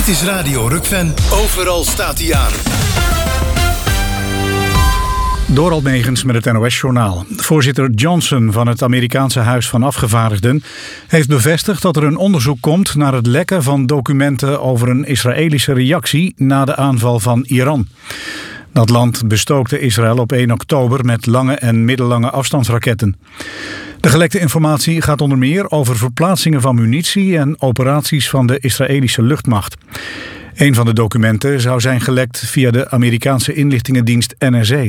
is Radio Rukven. Overal staat hij aan. Dorald Megens met het NOS-journaal. Voorzitter Johnson van het Amerikaanse Huis van Afgevaardigden heeft bevestigd dat er een onderzoek komt naar het lekken van documenten over een Israëlische reactie na de aanval van Iran. Dat land bestookte Israël op 1 oktober met lange en middellange afstandsraketten. De gelekte informatie gaat onder meer over verplaatsingen van munitie en operaties van de Israëlische luchtmacht. Een van de documenten zou zijn gelekt via de Amerikaanse inlichtingendienst NSA.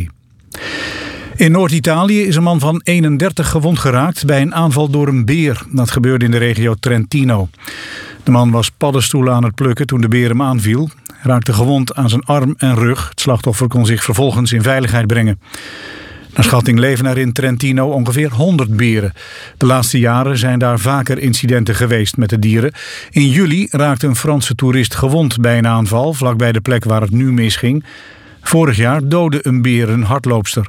In Noord-Italië is een man van 31 gewond geraakt bij een aanval door een beer. Dat gebeurde in de regio Trentino. De man was paddenstoelen aan het plukken toen de beer hem aanviel. Hij raakte gewond aan zijn arm en rug. Het slachtoffer kon zich vervolgens in veiligheid brengen. Naar schatting leven er in Trentino ongeveer 100 beren. De laatste jaren zijn daar vaker incidenten geweest met de dieren. In juli raakte een Franse toerist gewond bij een aanval vlakbij de plek waar het nu misging. Vorig jaar doodde een beer een hardloopster.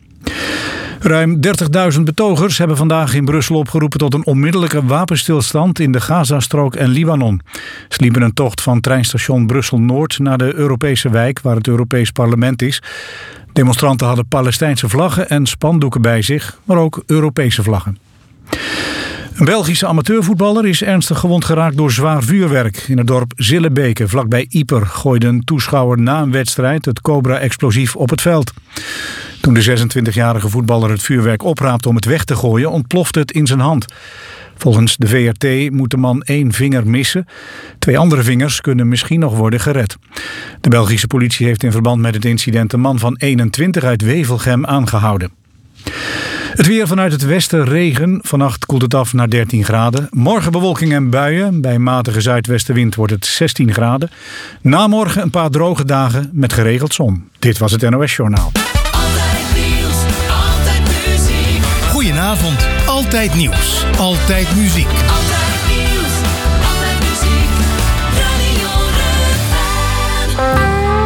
Ruim 30.000 betogers hebben vandaag in Brussel opgeroepen tot een onmiddellijke wapenstilstand in de Gazastrook en Libanon. Ze liepen een tocht van treinstation Brussel-Noord naar de Europese wijk waar het Europees Parlement is. Demonstranten hadden Palestijnse vlaggen en spandoeken bij zich, maar ook Europese vlaggen. Een Belgische amateurvoetballer is ernstig gewond geraakt door zwaar vuurwerk. In het dorp Zillebeke, vlakbij Ieper, gooide een toeschouwer na een wedstrijd het Cobra-explosief op het veld. Toen de 26-jarige voetballer het vuurwerk opraapte om het weg te gooien, ontplofte het in zijn hand. Volgens de VRT moet de man 1 vinger missen. 2 andere vingers kunnen misschien nog worden gered. De Belgische politie heeft in verband met het incident een man van 21 uit Wevelgem aangehouden. Het weer vanuit het westen regen. Vannacht koelt het af naar 13 graden. Morgen bewolking en buien. Bij matige zuidwestenwind wordt het 16 graden. Na morgen een paar droge dagen met geregeld zon. Dit was het NOS Journaal. Altijd nieuws, altijd muziek. Goedenavond, altijd nieuws, altijd muziek. Altijd nieuws, altijd muziek. Radio Rukven.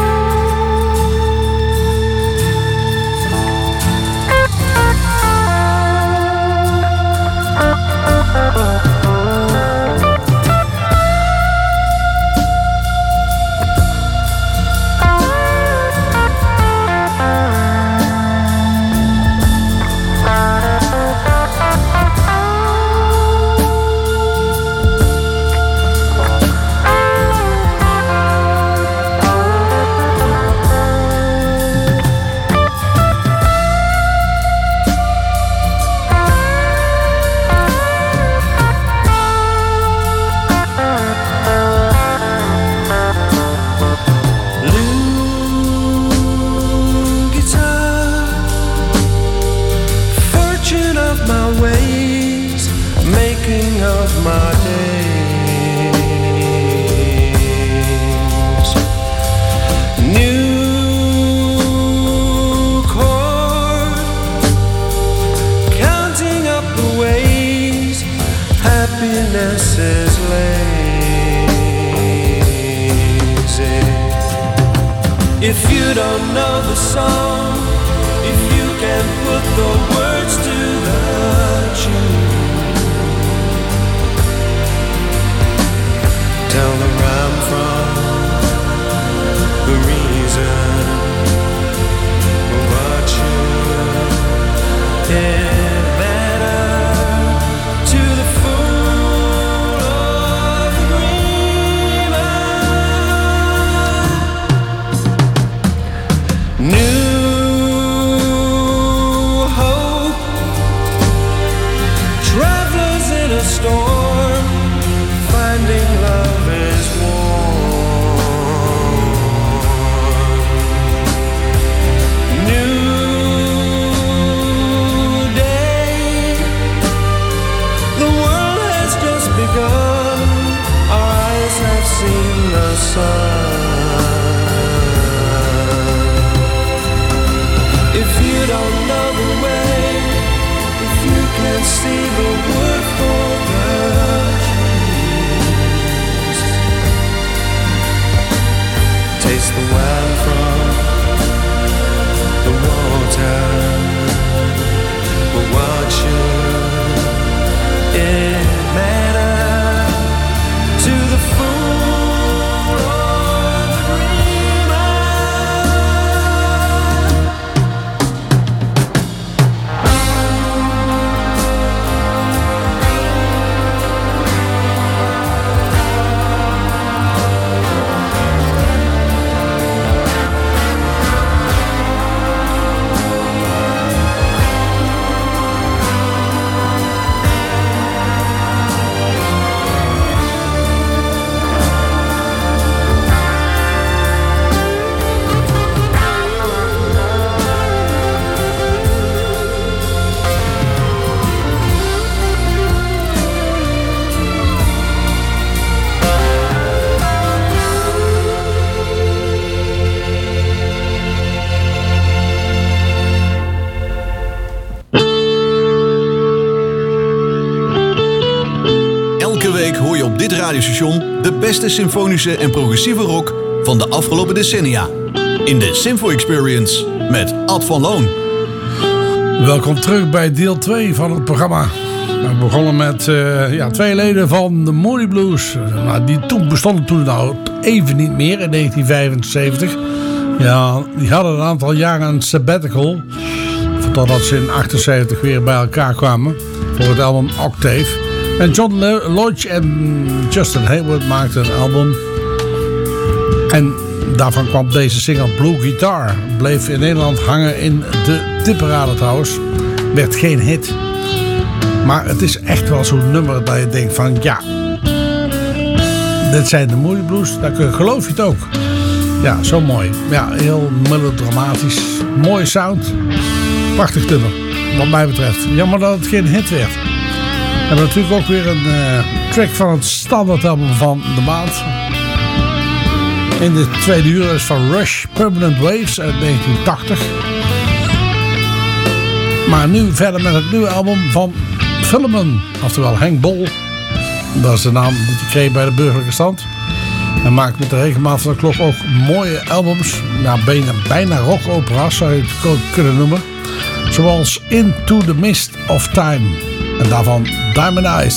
If you don't know the song, if you can put the words to the tune, tell them where I'm from, the reason, what you did better to the fool of the dreamer. New hope, travelers in a storm, finding love is warm. New day, the world has just begun, our eyes have seen the sun. radiostation de beste symfonische en progressieve rock van de afgelopen decennia. In de Symfo Experience met Ad van Loon. Welkom terug bij deel 2 van het programma. We begonnen met 2 leden van de Moody Blues. Die bestonden toen nou even niet meer in 1975. Ja, die hadden een aantal jaren een sabbatical. Totdat ze in 1978 weer bij elkaar kwamen voor het album Octave. En John Lodge en Justin Hayward maakten een album. En daarvan kwam deze single Blue Guitar. Bleef in Nederland hangen in de tipparade trouwens. Werd geen hit. Maar het is echt wel zo'n nummer dat je denkt van ja, dit zijn de Moody Blues. Dan geloof je het ook. Ja, zo mooi. Ja, heel melodramatisch. Mooie sound. Prachtig nummer, wat mij betreft. Jammer dat het geen hit werd. We hebben natuurlijk ook weer een track van het standaardalbum van de maand. In de tweede uur is van Rush, Permanent Waves uit 1980. Maar nu verder met het nieuwe album van Filmen, oftewel Henk Bol. Dat is de naam die hij kreeg bij de burgerlijke stand. Hij maakt met de regelmaat van de klok ook mooie albums. Ja, bijna rockopera's zou je het kunnen noemen. Zoals Into the Mist of Time. En daarvan Diamond Eyes.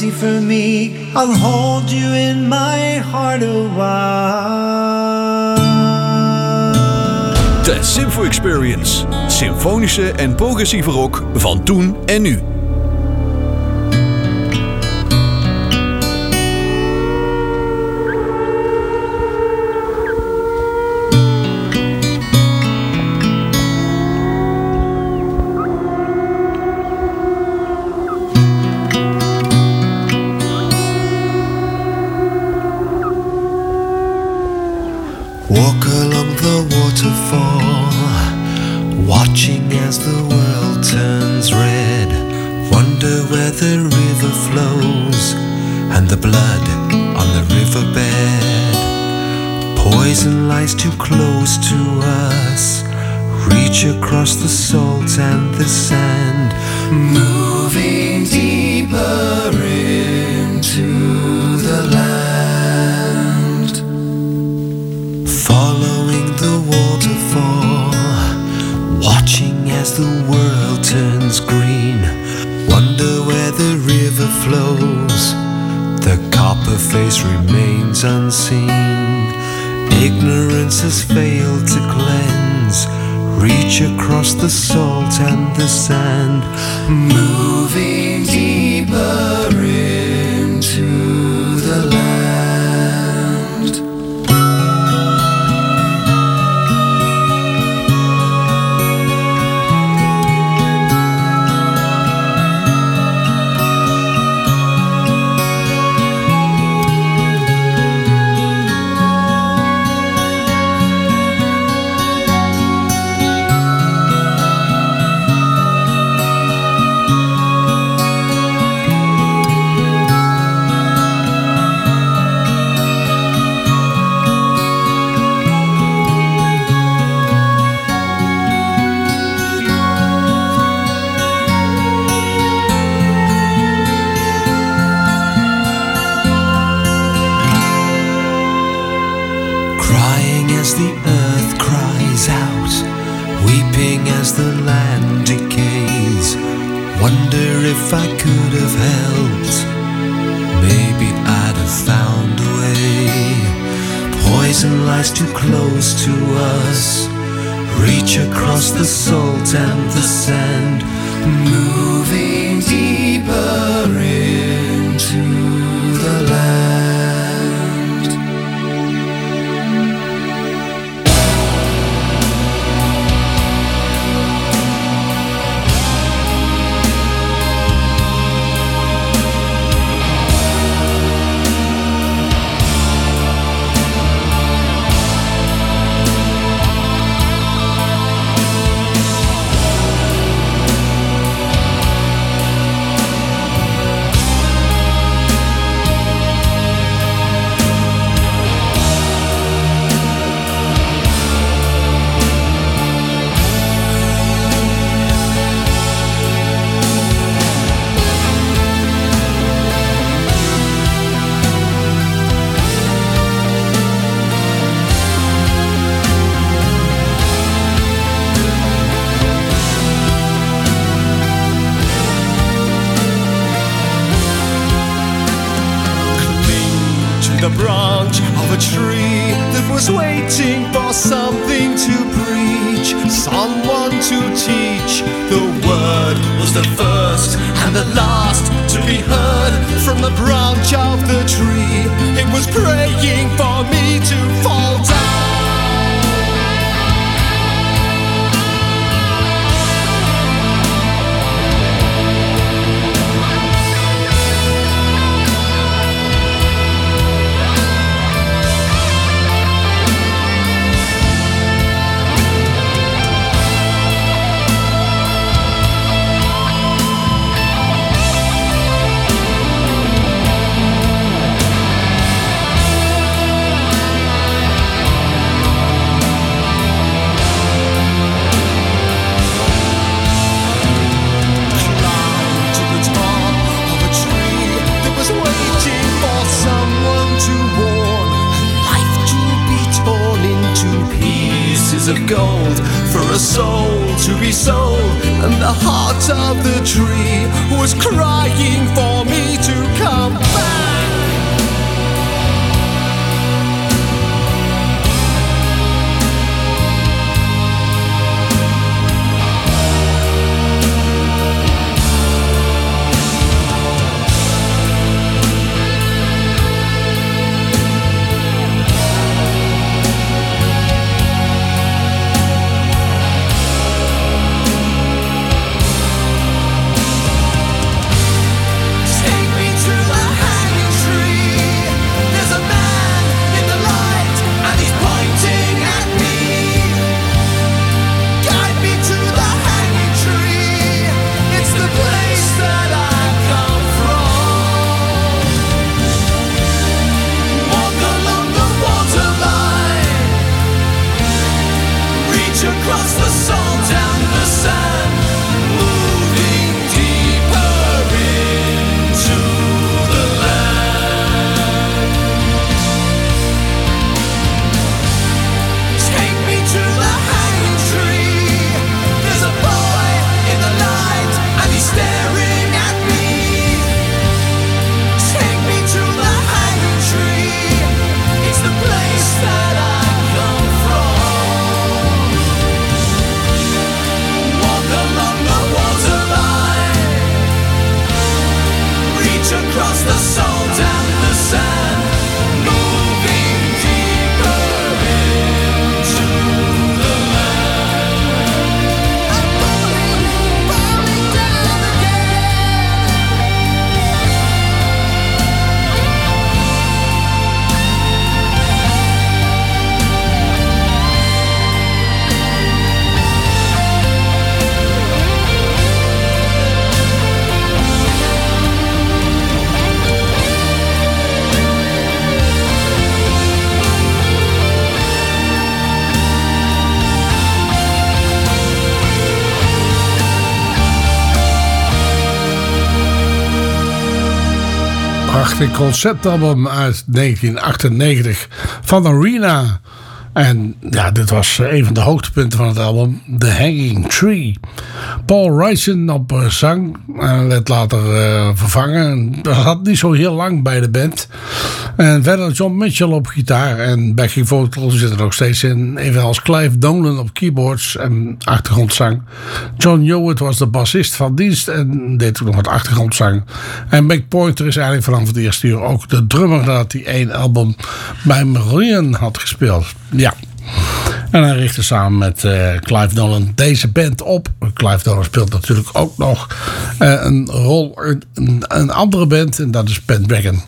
be for me. I'll hold you in my heart a while. De Simfo Experience. Symfonische en progressieve rock van toen en nu. Walk along the waterfall, watching as the world turns red. Wonder where the river flows and the blood on the riverbed. Poison lies too close to us, reach across the salt and the sand, moving deeper into the land. Following the waterfall, watching as the world turns green. Wonder where the river flows, the copper face remains unseen. Ignorance has failed to cleanse, reach across the salt and the sand, moving deeper into the land. As the earth cries out, weeping as the land decays. Wonder if I could have helped, maybe I'd have found a way. Poison lies too close to us, reach across the salt and the sand, moving deeper into the land. The branch of a tree that was waiting for something to preach, someone to teach. The word was the first and the last to be heard from the branch of the tree. It was praying for me to fall down. Of gold for a soul to be sold, and the heart of the tree was crying for me to come back. Across the salt and the sand, moving deeper into the land. Take me to the hanging tree. There's a boy in the light and he's staring at me. Take me to the hanging tree. It's the place that I come from. Along the waterline, reach across the salt and the sand, moving deeper into the land. I'm falling down Prachtig conceptalbum uit 1998 van Arena. En ja, dit was een van de hoogtepunten van het album, The Hanging Tree. Paul Ryson op zang, werd later vervangen. Dat had niet zo heel lang bij de band. En verder John Mitchell op gitaar en backing vocals zit er nog steeds in. Evenals Clive Dolan op keyboards en achtergrondzang. John Hewitt was de bassist van dienst en deed ook nog wat achtergrondzang. En Mick Pointer is eigenlijk vanaf het eerste uur ook de drummer nadat hij 1 album bij Marillion had gespeeld. Ja. En hij richtte samen met Clive Dolan deze band op. Clive Dolan speelt natuurlijk ook nog een rol in een andere band. En dat is Pendragon.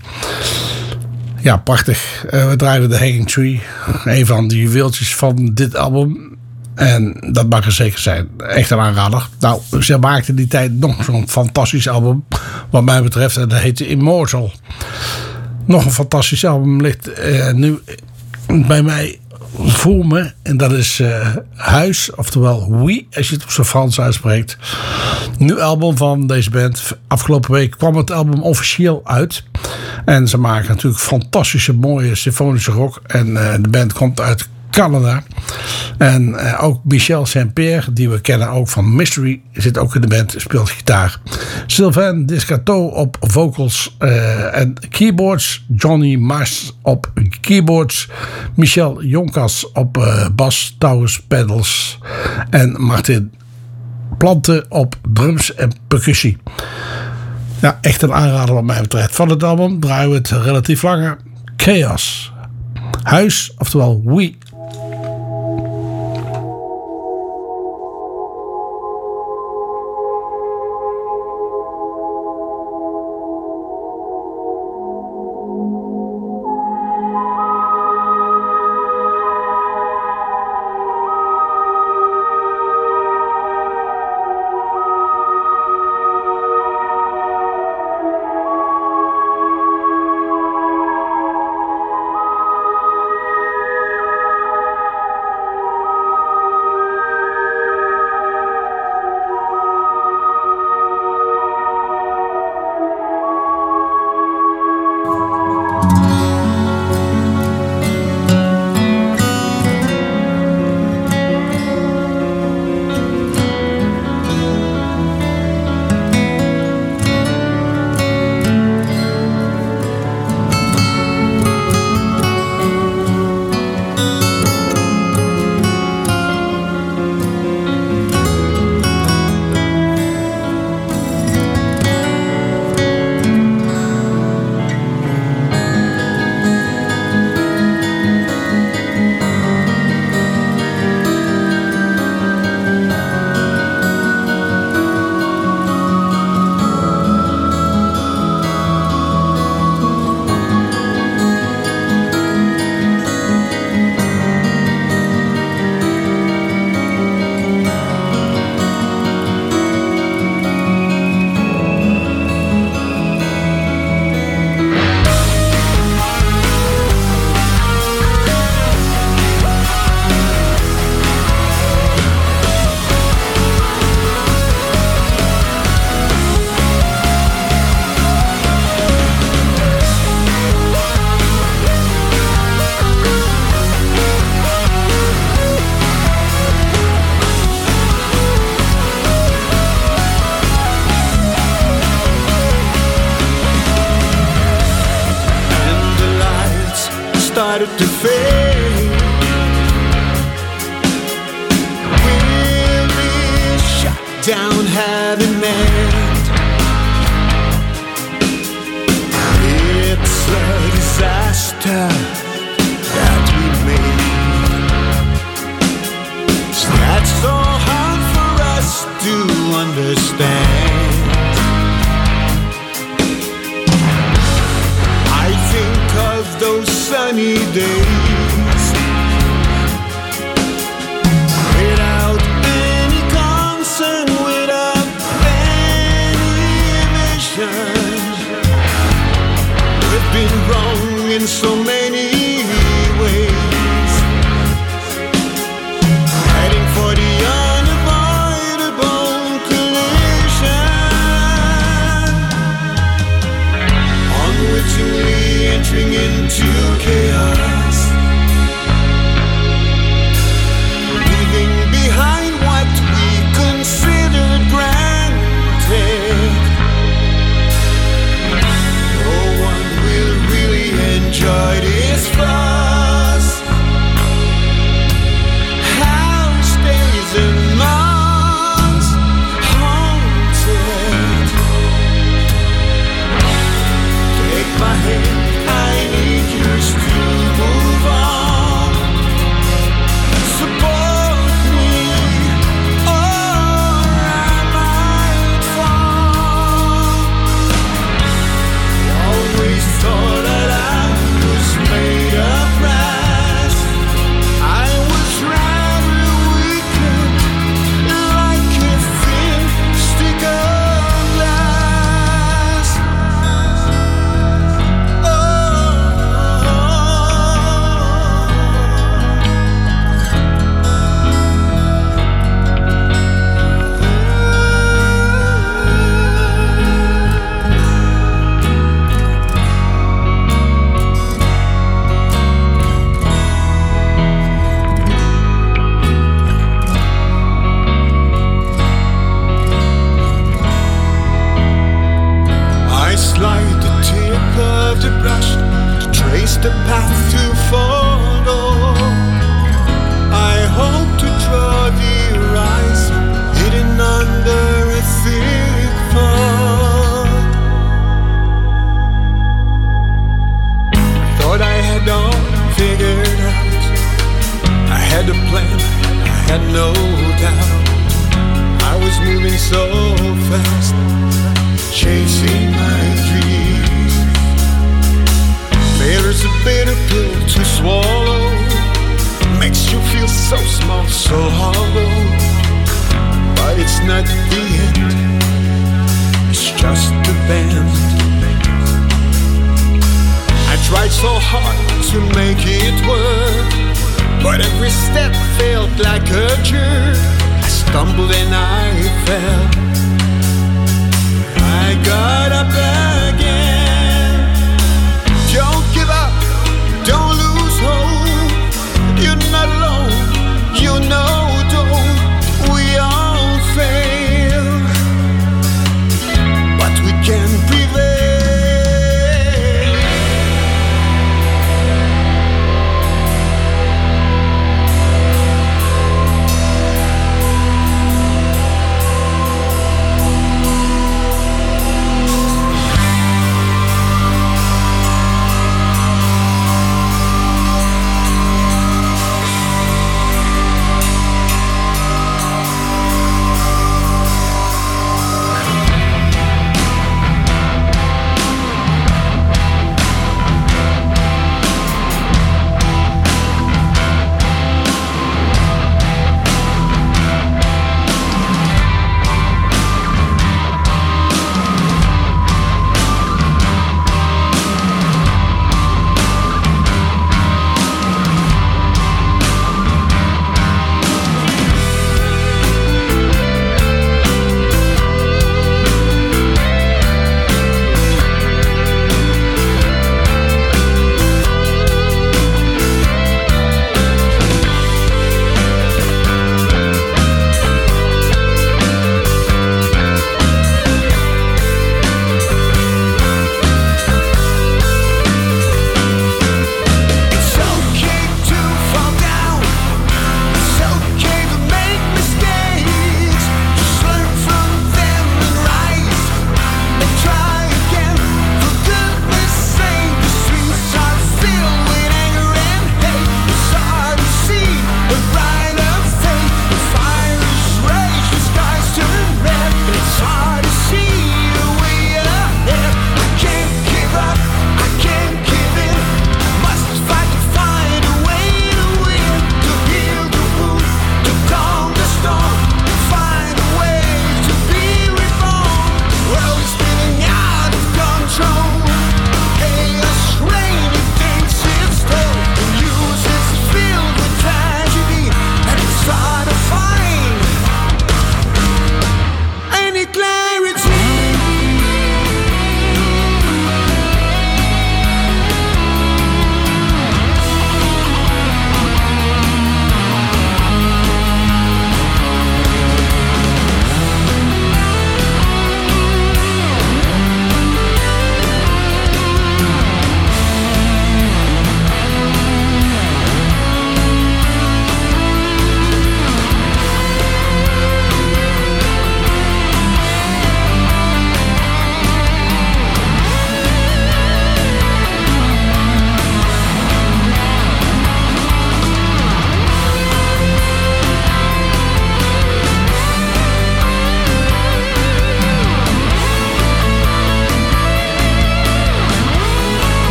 Ja, prachtig. We draaiden The Hanging Tree. Een van de juweeltjes van dit album. En dat mag er zeker zijn. Echt een aanrader. Nou, ze maakten die tijd nog zo'n fantastisch album. Wat mij betreft. En dat heette Immortal. Nog een fantastisch album ligt nu bij mij voor me. En dat is Huis, oftewel Oui, als je het op zijn Frans uitspreekt. Nieuw album van deze band. Afgelopen week kwam het album officieel uit. En ze maken natuurlijk fantastische, mooie symfonische rock. En de band komt uit Canada. En ook Michel Saint-Pierre, die we kennen ook van Mystery, zit ook in de band, speelt gitaar. Sylvain Descateau op vocals en keyboards. Johnny Mas op keyboards. Michel Jonkas op bas, touwers, pedals. En Martin Plante op drums en percussie. Ja, echt een aanrader wat mij betreft. Van het album draaien we het relatief langer. Chaos. Huis, oftewel Oui. to fade. We'll be shut down, having met. It's a disaster that we made. That's so hard for us to understand. I think of those sunny days without any concern, without any vision. We've been wrong in so many ways, heading for the unavoidable collision, unwittingly entering into chaos, leaving behind what we considered granted. No one will really enjoy this fuss. House days and months haunted. Take my hand, I need yours to move on. Support me, or I might fall. Always thought that I was made of brass. I was rather weakened, like a thin stick of glass. I slide the tip of the brush to trace the path to follow. I hope to draw the horizon hidden under a thick fog. Thought I had all figured out. I had a plan, I had no doubt. I was moving so fast, chasing my dreams. Failure's a bitter pill to swallow, makes you feel so small, so hollow. But it's not the end, it's just the bend. I tried so hard to make it work, but every step felt like a jerk. I stumbled and I fell. I got up again. Don't give up, don't lose hope. You're not alone, you know, don't. We all fail, but we can prevail.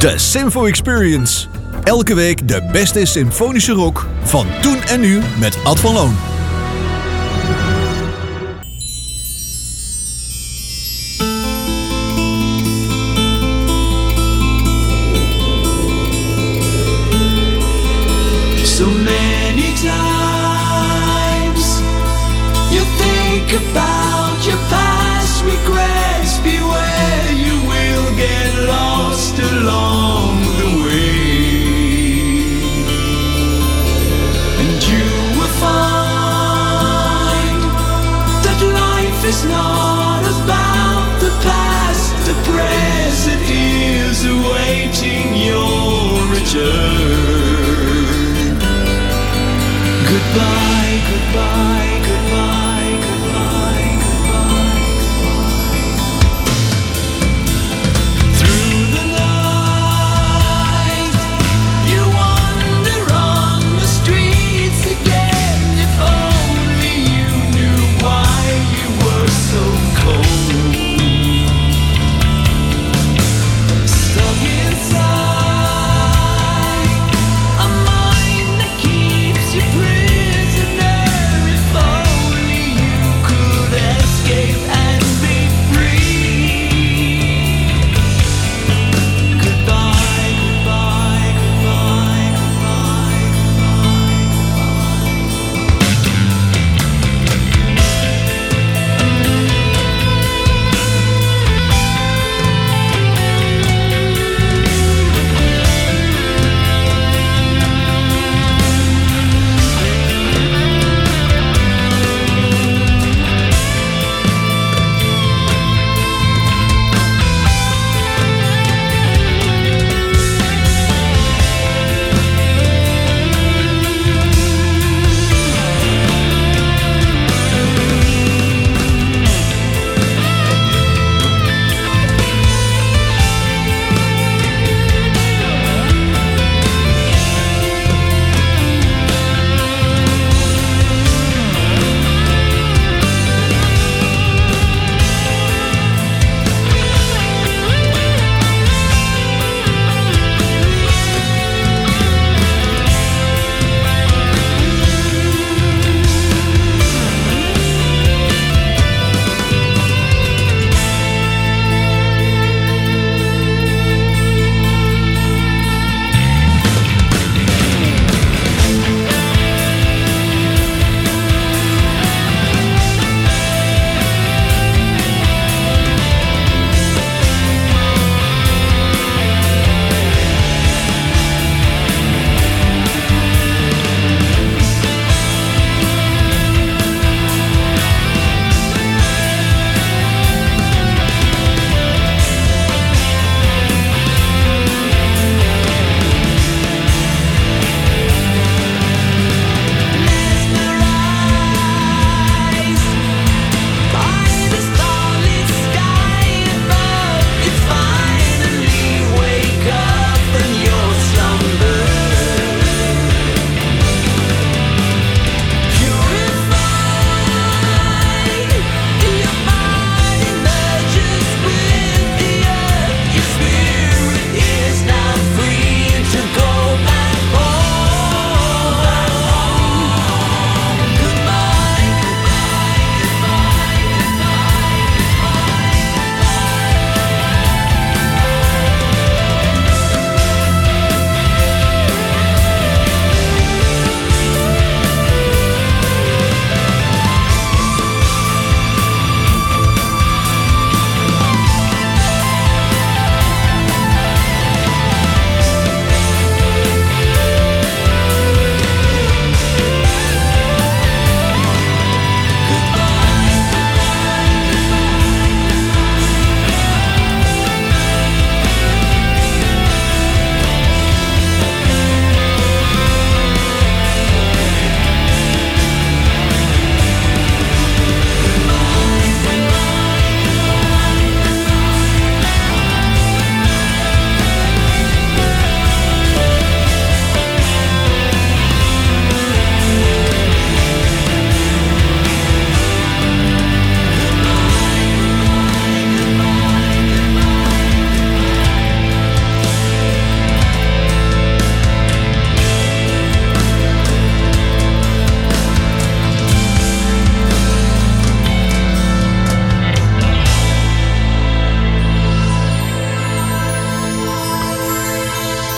De Sinfo Experience. Elke week de beste symfonische rock van toen en nu met Ad van Loon. So many times you think about your past regrets. Beware, you will get lost along the way, and you will find that life is not about the past. The present is awaiting your return. Goodbye, goodbye, goodbye, goodbye, goodbye, goodbye. Through the night, you wander on the streets again. If only you knew why you were so cold. Stuck inside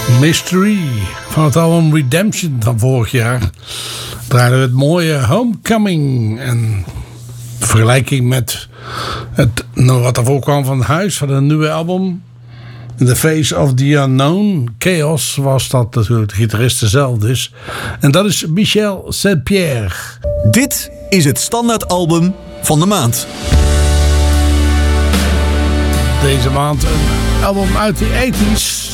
Mystery van het album Redemption van vorig jaar draaiden we het mooie Homecoming. En de vergelijking met het wat ervoor kwam van Huis van een nieuwe album In the Face of the Unknown Chaos was dat natuurlijk de gitarist dezelfde is. En dat is Michel Saint-Pierre. Dit is het standaardalbum van de maand. Deze maand een album uit de 80's.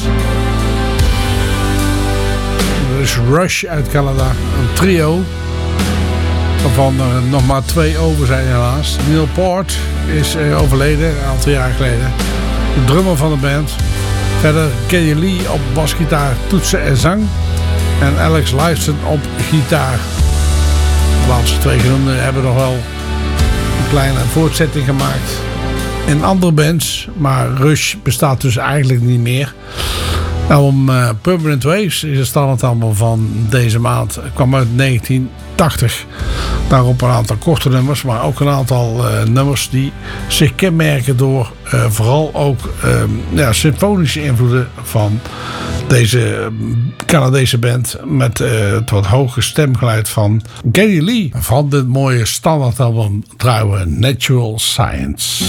Er is Rush uit Canada, een trio. Waarvan er nog maar 2 over zijn helaas. Neil Peart is overleden, een aantal jaar geleden. De drummer van de band. Verder Geddy Lee op basgitaar, toetsen en zang. En Alex Lifeson op gitaar. De laatste 2 genoemden hebben nog wel een kleine voortzetting gemaakt in andere bands. Maar Rush bestaat dus eigenlijk niet meer. Album Permanent Waves is het standaardalbum van deze maand. Het kwam uit 1980. Daarop een aantal korte nummers, maar ook een aantal nummers die zich kenmerken door vooral ook symfonische invloeden van deze Canadese band met het wat hoge stemgeluid van Geddy Lee. Van dit mooie standaardalbum draaien we Natural Science.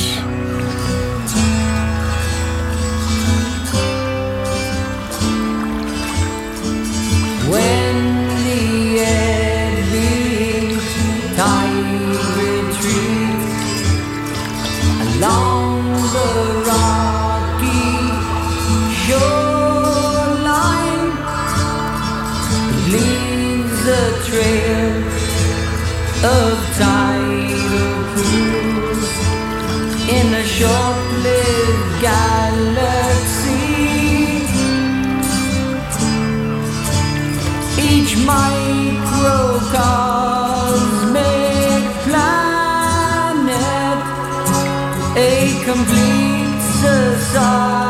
Of tidal pools in a short-lived galaxy. Each microcosmic planet, a complete society.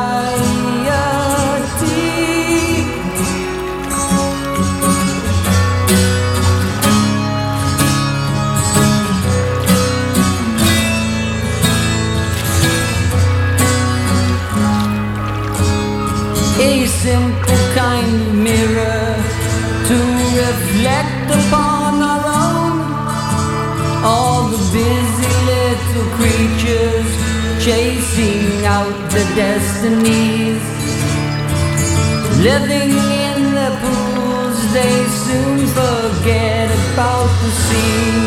A simple kind of mirror to reflect upon our own. All the busy little creatures chasing out their destinies. Living in the pools, they soon forget about the sea.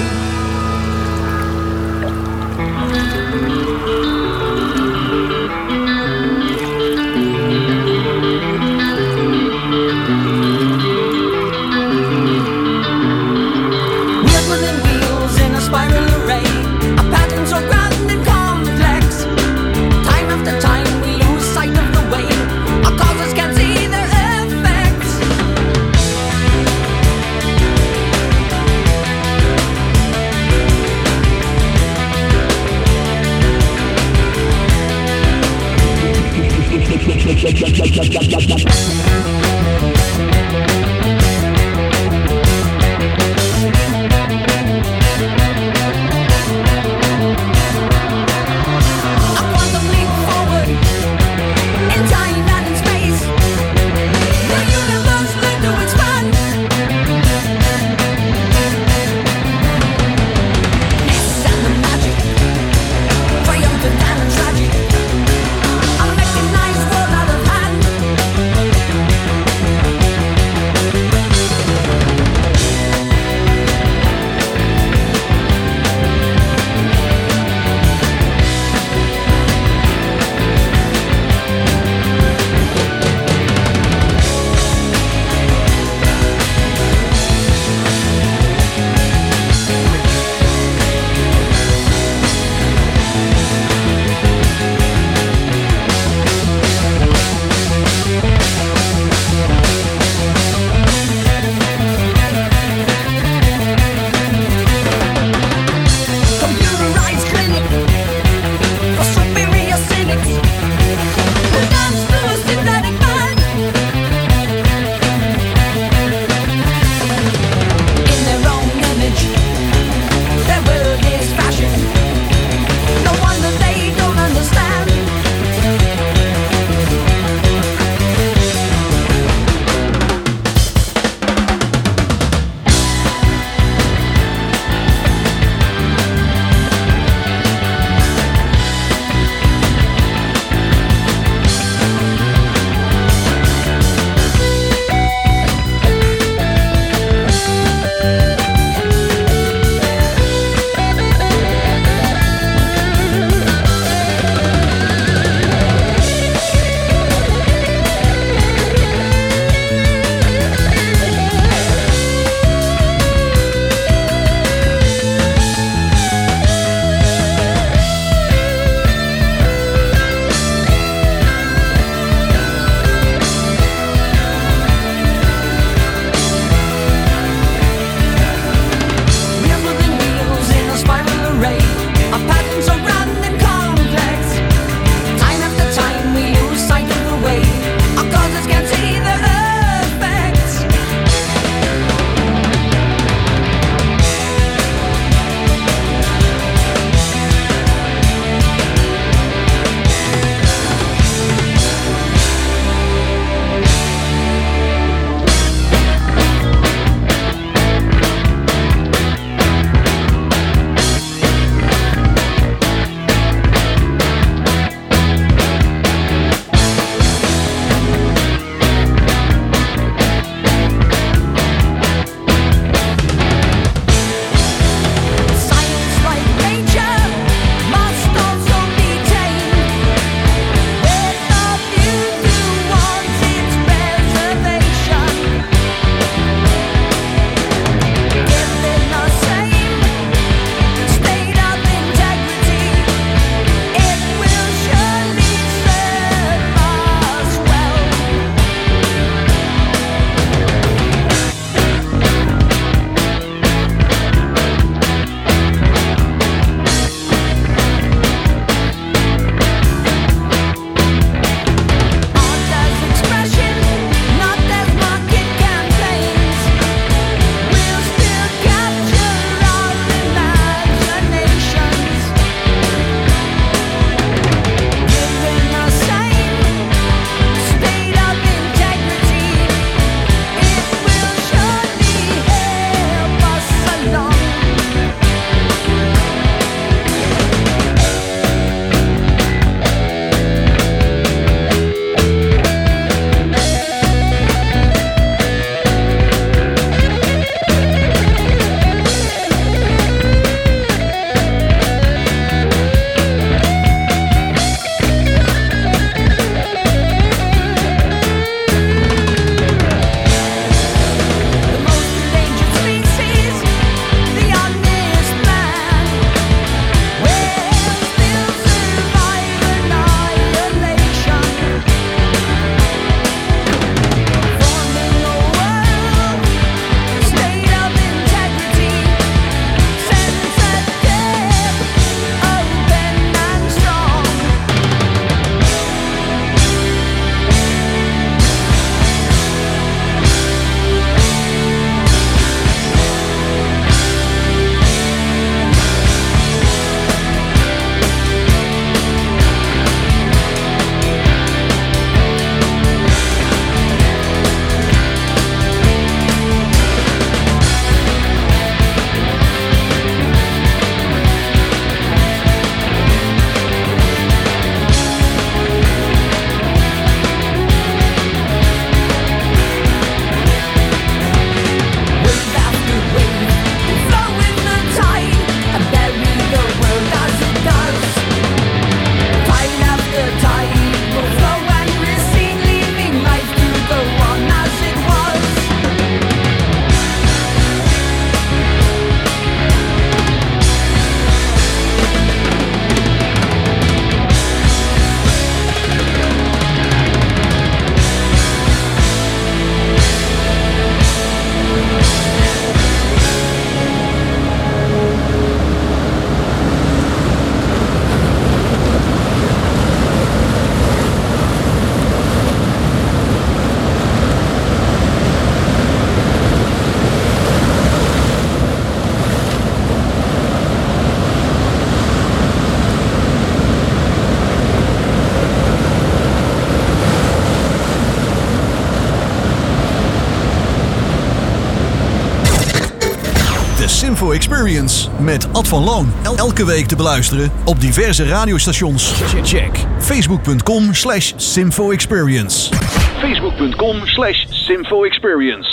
Simfo Experience met Ad van Loon. Elke week te beluisteren op diverse radiostations. Check facebook.com/Simfo Experience. Facebook.com/Simfo Experience.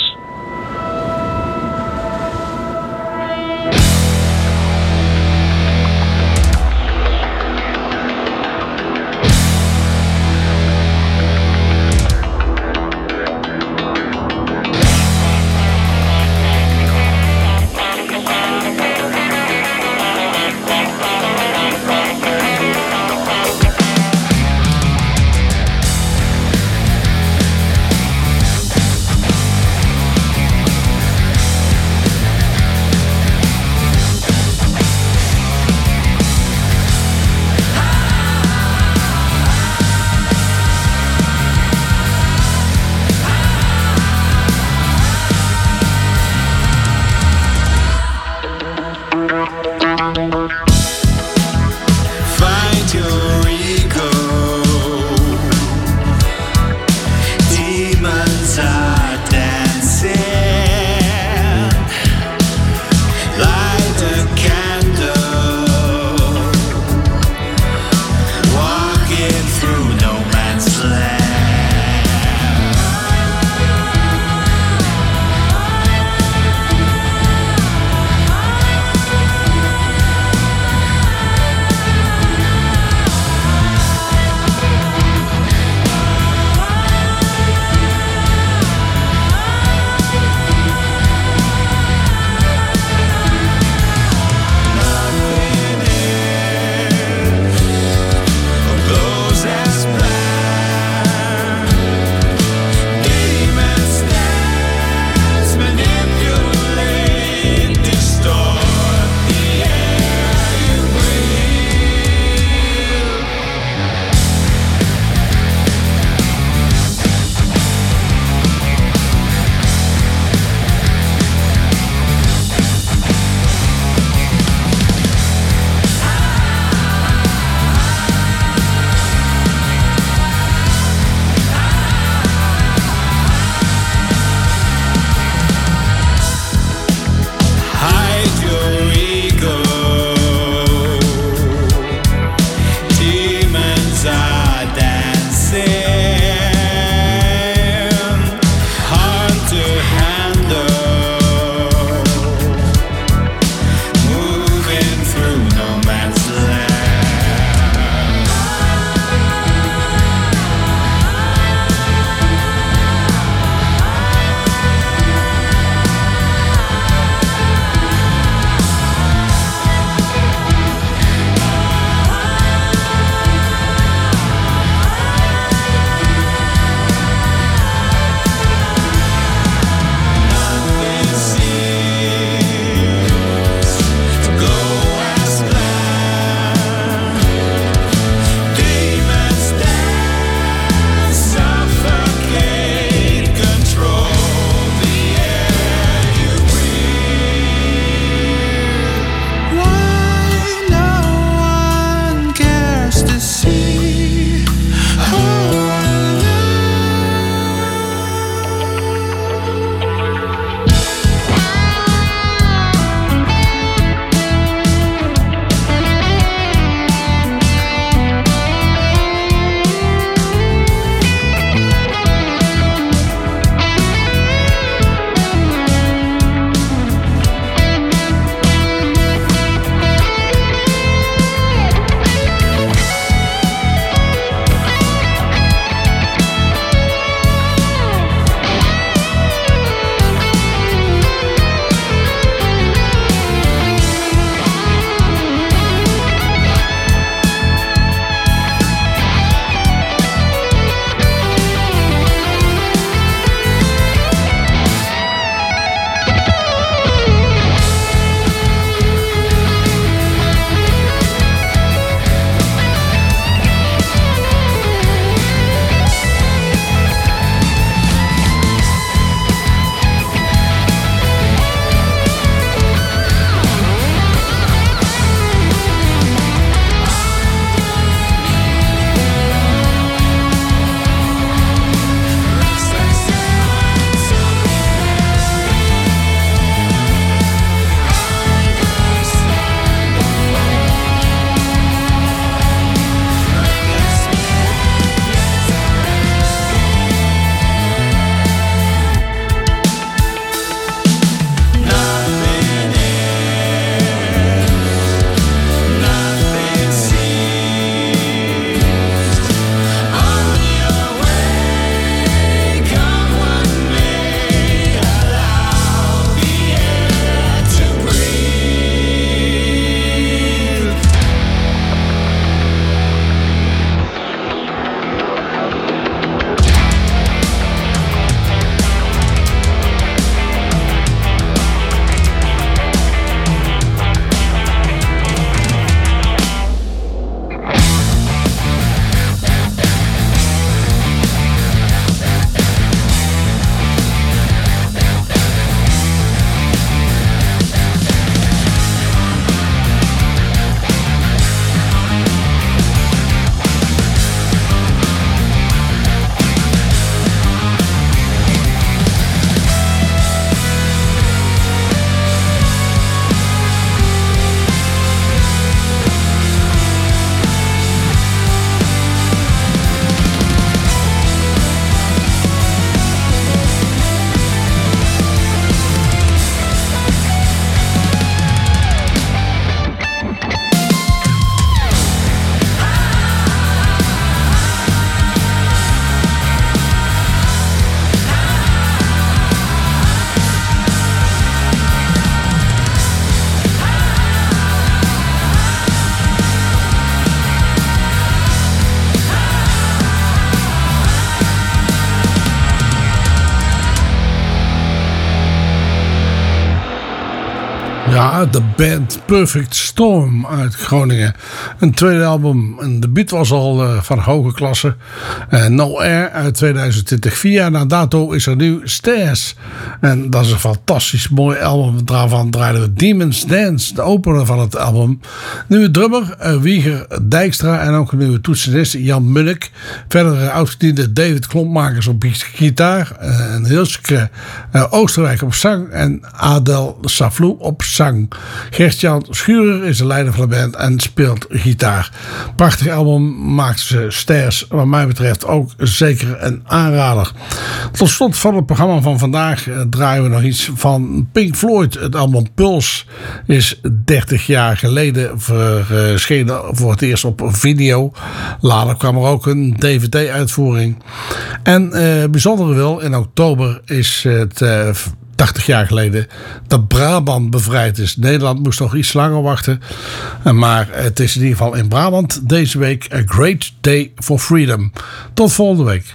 Ja, de band Perfect Storm uit Groningen. Een tweede album. Een debuut was al van hoge klasse. No Air uit 2020. 4 jaar na dato is er nu Stairs. En dat is een fantastisch mooi album. Daarvan draaiden we Demon's Dance, de opener van het album. Nieuwe drummer Wieger Dijkstra en ook een nieuwe toetsenist Jan Munnik. Verder oudgediende David Klompmakers op gitaar. En Hilske Oosterwijk op zang. En Adel Saflou op zang. Gert-Jan Schurer is de leider van de band en speelt gitaar. Prachtig album, maakt ze Stairs. Wat mij betreft ook zeker een aanrader. Tot slot van het programma van vandaag draaien we nog iets van Pink Floyd. Het album Pulse is 30 jaar geleden verschenen voor het eerst op video. Later kwam er ook een DVD-uitvoering. En bijzonder wel, in oktober is het 80 jaar geleden dat Brabant bevrijd is. Nederland moest nog iets langer wachten. Maar het is in ieder geval in Brabant deze week a great day for freedom. Tot volgende week.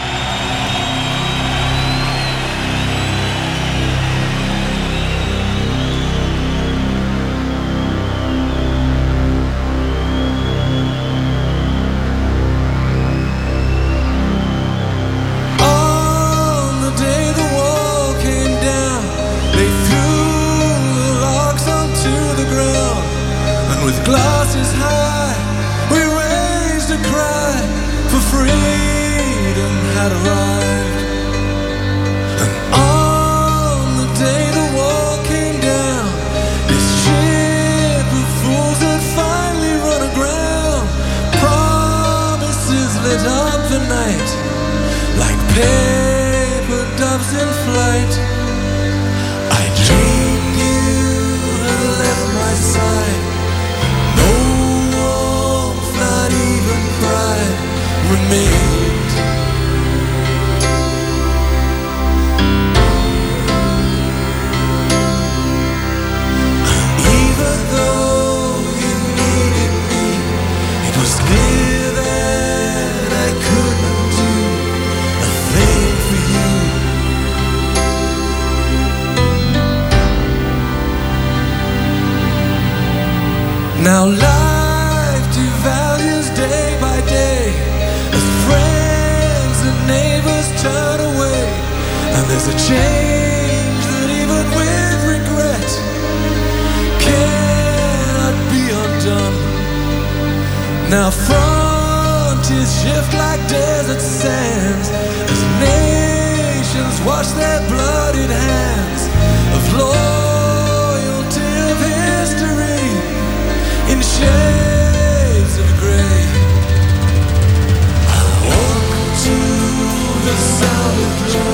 Glasses high, we raised a cry for freedom had arrived. And on the day the wall came down, this ship of fools had finally run aground. Promises lit up the night like paper doves in flight. I dreamed you had left my side. Remained. Even though you needed me, it was clear that I couldn't do a thing for you. Now life devalues day by day. Friends and neighbors turn away, and there's a change that even with regret cannot be undone. Now frontiers shift like desert sands as nations wash their bloodied hands of loyalty, of history in shades of grey. To the sound of